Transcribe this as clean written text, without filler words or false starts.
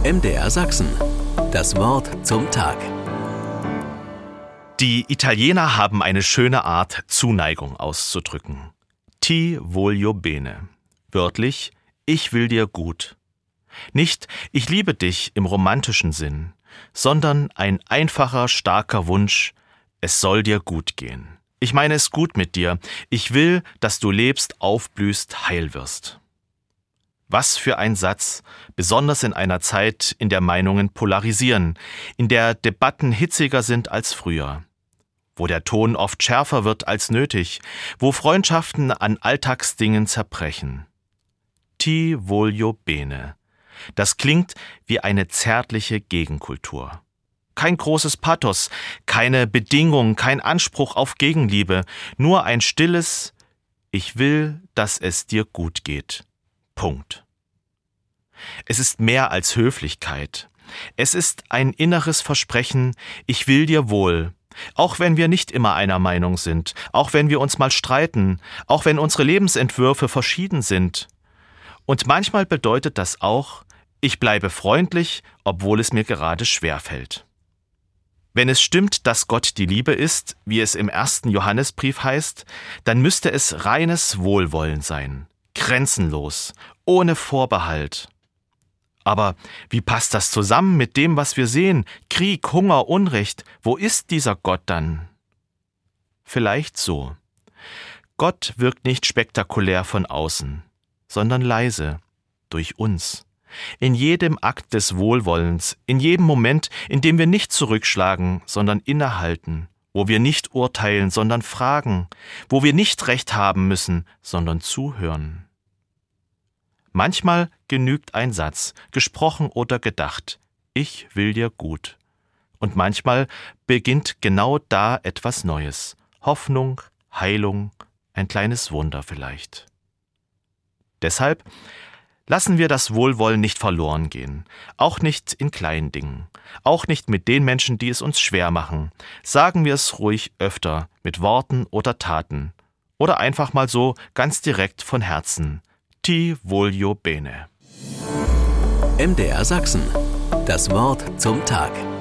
MDR Sachsen. Das Wort zum Tag. Die Italiener haben eine schöne Art, Zuneigung auszudrücken. Ti voglio bene. Wörtlich, ich will dir gut. Nicht, ich liebe dich im romantischen Sinn, sondern ein einfacher, starker Wunsch, es soll dir gut gehen. Ich meine es gut mit dir. Ich will, dass du lebst, aufblühst, heil wirst. Was für ein Satz, besonders in einer Zeit, in der Meinungen polarisieren, in der Debatten hitziger sind als früher, wo der Ton oft schärfer wird als nötig, wo Freundschaften an Alltagsdingen zerbrechen. Ti voglio bene. Das klingt wie eine zärtliche Gegenkultur. Kein großes Pathos, keine Bedingung, kein Anspruch auf Gegenliebe, nur ein stilles Ich will, dass es dir gut geht. Punkt. Es ist mehr als Höflichkeit. Es ist ein inneres Versprechen, ich will dir wohl, auch wenn wir nicht immer einer Meinung sind, auch wenn wir uns mal streiten, auch wenn unsere Lebensentwürfe verschieden sind. Und manchmal bedeutet das auch, ich bleibe freundlich, obwohl es mir gerade schwerfällt. Wenn es stimmt, dass Gott die Liebe ist, wie es im 1. Johannesbrief heißt, dann müsste es reines Wohlwollen sein, grenzenlos, ohne Vorbehalt. Aber wie passt das zusammen mit dem, was wir sehen? Krieg, Hunger, Unrecht. Wo ist dieser Gott dann? Vielleicht so. Gott wirkt nicht spektakulär von außen, sondern leise, durch uns. In jedem Akt des Wohlwollens, in jedem Moment, in dem wir nicht zurückschlagen, sondern innehalten, wo wir nicht urteilen, sondern fragen, wo wir nicht Recht haben müssen, sondern zuhören. Manchmal genügt ein Satz, gesprochen oder gedacht, ich will dir gut. Und manchmal beginnt genau da etwas Neues, Hoffnung, Heilung, ein kleines Wunder vielleicht. Deshalb lassen wir das Wohlwollen nicht verloren gehen, auch nicht in kleinen Dingen, auch nicht mit den Menschen, die es uns schwer machen. Sagen wir es ruhig öfter, mit Worten oder Taten. Oder einfach mal so, ganz direkt von Herzen. Ti voglio bene. MDR Sachsen. Das Wort zum Tag.